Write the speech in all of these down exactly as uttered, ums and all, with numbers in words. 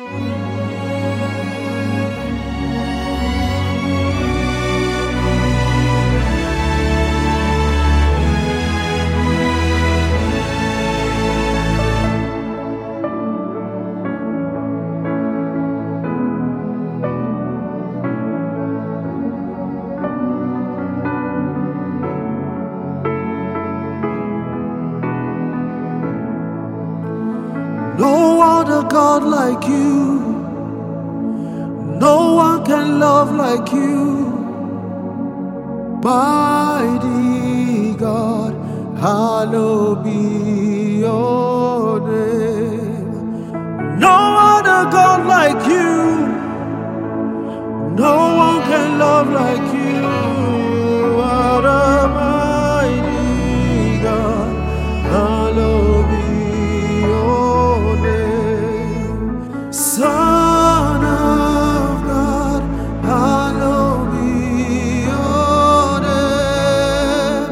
No other God like you. No one can love like you. Mighty God, hallowed be your name. No other God like you. No one can love like you. What a mighty God, hallowed be your name. Son of God, hallowed be your name.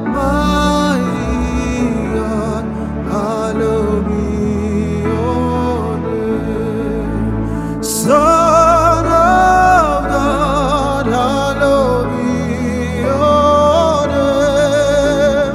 Mighty God, hallowed be your name. Son of God, hallowed be your name.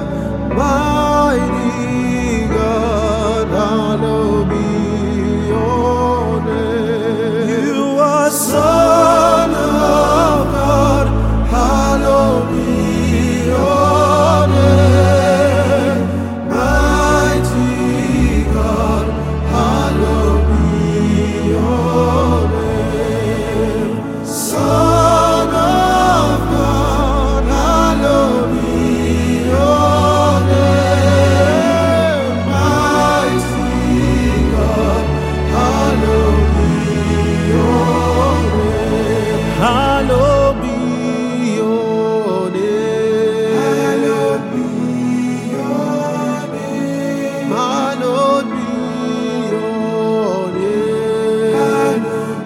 Mighty God, hallowed be your name. You are Son of God, hallowed be your name. Mighty God, hallowed be your name. Son of God, hallowed be your name. Mighty God, hallowed be your name. Hallowed be your name. Hallowed be your name. Hallowed be your name.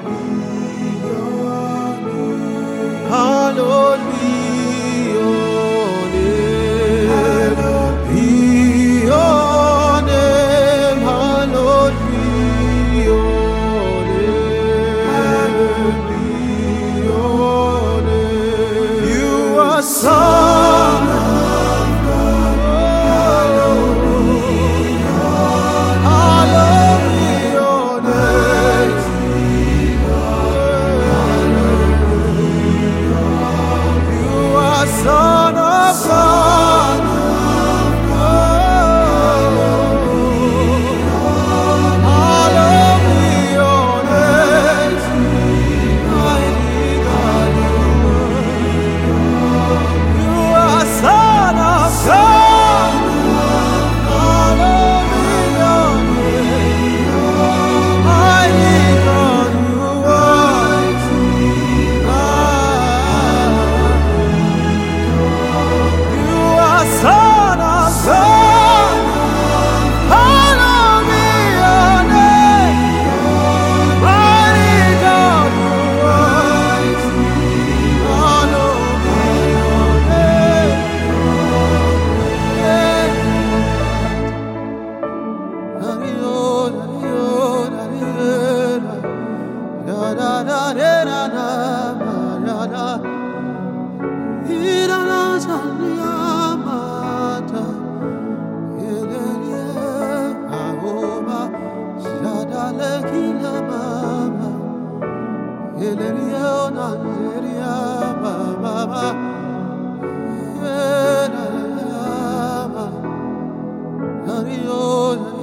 Hallowed be your name. Be your name. Hallowed be your name. Be your name. You are Son of God. Hallowed be your name. You are Son of God. Hallowed be your name. Mighty God. You are Son of God. Hallowed be your name. Mighty God, you are. You are Son of God. Hallowed be your name. Mighty God, you are. Hallowed be your name. Baba,